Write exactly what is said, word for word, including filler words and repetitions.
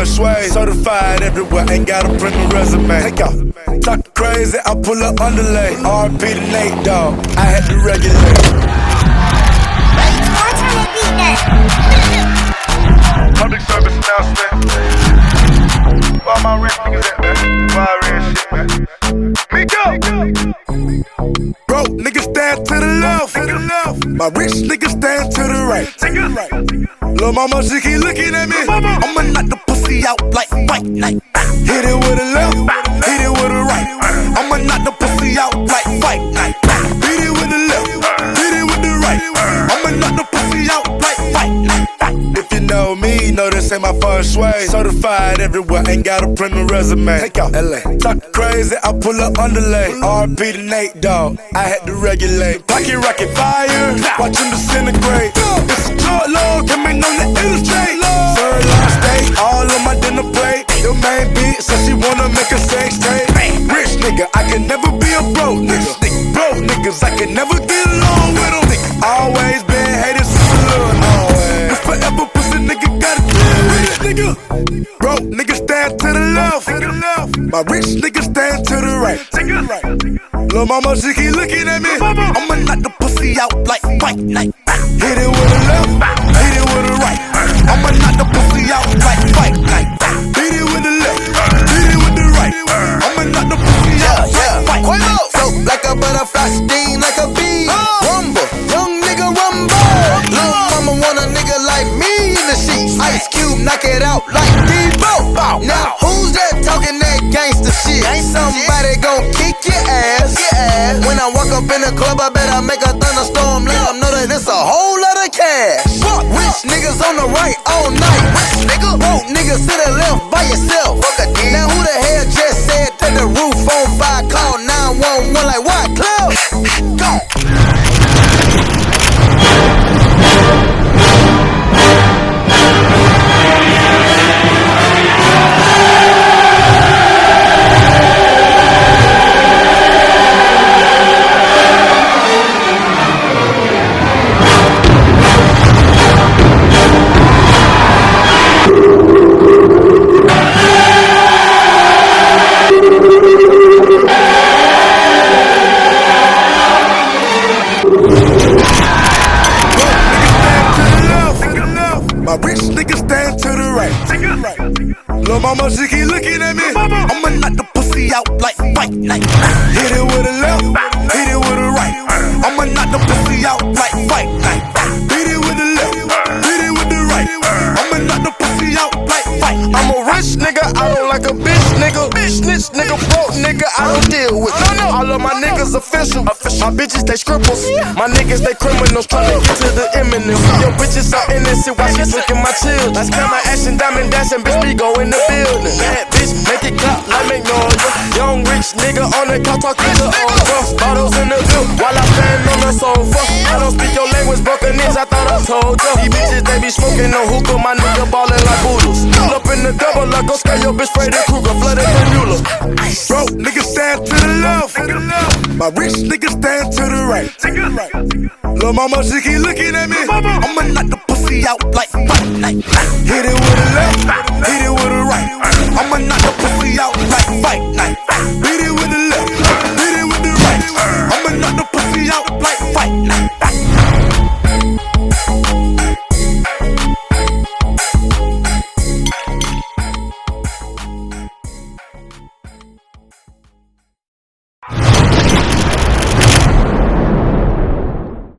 feng shui. Certified everywhere, ain't got a print a resume. Take off. Talk crazy, I pull up underlay. R P to Nate, dog. I had to regulate. Public service announcement. Where my rich niggas at, man? Why red shit, man? Miko! Bro, niggas stand to the left. To the left. My rich niggas stand to the right. Take it right. Lil' mama, she keep looking at me. I'ma knock the pussy out like white night. Hit it with a left, hit it with a right. I'ma knock the pussy out like white night. Hit it with the left, hit it with the right. I'ma knock the pussy out like white night. If you know me, know this ain't my feng shui. Certified everywhere, ain't got a print a resume. Take out L A. Talk crazy, I pull up underlay. R P to Nate, dog. I had to regulate. Pocket rocket fire, watch him disintegrate. It's a drug lord, coming on the illustrate. Sirloin steak, all on my dinner plate. Your main bitch said she wanna make a sex tape. Rich nigga, I can never be a broke nigga. Broke niggas, I can never get along with them. Always been hated since a little. Always. Forever pussy nigga gotta deal with it, nigga. Broke niggas stand to the left. My rich niggas stand to the right. Lil' mama, she keep looking at me. I'ma knock the pussy out like white night. Hit it with a left, hit it with a right. I'ma knock the pussy out like white night. Hit it with the left, hit it with the right. I'ma knock the pussy out like white night. Float like a butterfly, sting like a bee. Rumble, young nigga rumble. Lil' mama want a nigga like me in the sheets. Ice Cube, knock it out like Debo. Now who's that talking that gangsta shit? Somebody gon' kick your ass. When I walk up in the club, I better make a thunderstorm. Let them know that it's a whole lot of cash. Rich niggas on the right all night. Rich nigga, broke niggas to the left by yourself. Now who the hell just said that the roof on fire? Call nine one one like what? Cloud? Go. My rich niggas stand to the right. Lil' mama, she keep looking at me. I'ma knock the pussy out like white night. Hit it with a left, hit it with a right. I'ma knock the pussy out like white night. Hit it with the left, hit it with the right. I'ma knock the pussy out like white night. I'm a rich nigga, I don't like a bitch nigga. Snitch nigga, broke nigga, I don't deal with you. All of my niggas official. My bitches, they scribbles. My niggas, they criminals trying to get to the imminent. Your bitches are innocent while she flicking my children. That's kind of action, diamond dancing, bitch, we go in the building. Bad bitch, make it clap like McNoise. Young rich nigga on the couch talking to all rough. Bottles in the bill while I stand on the sofa. I don't speak your language, Buccaneers, I thought I told you. These bitches, they be smoking no hookah, my nigga ballin' like boodles. Pull up in the double, like go scare your bitch, Freddy Krueger, flooded the Mueller. Broke niggas stand to the left. My rich niggas stand to the right. Lil' mama, she keep looking at me. I'ma knock the pussy out like white night. Hit it with a left.